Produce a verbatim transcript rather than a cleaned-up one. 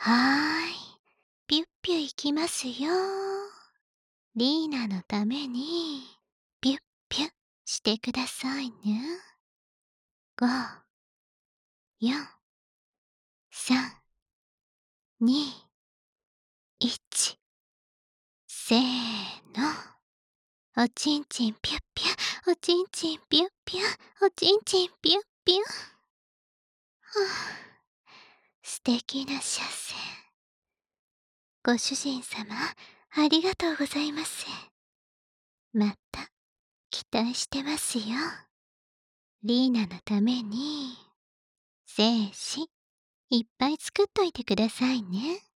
はーい。ピュッピュいきますよ。リーナのために、ピュッピュしてくださいね。ご、よん、さん、に、いち。せーの。おちんちんピュッピュ、おちんちんピュッピュ、おちんちんピュッピュ。はあ、素敵な射精。ご主人様、ありがとうございます。また、期待してますよ。リーナのために、精子、いっぱい作っといてくださいね。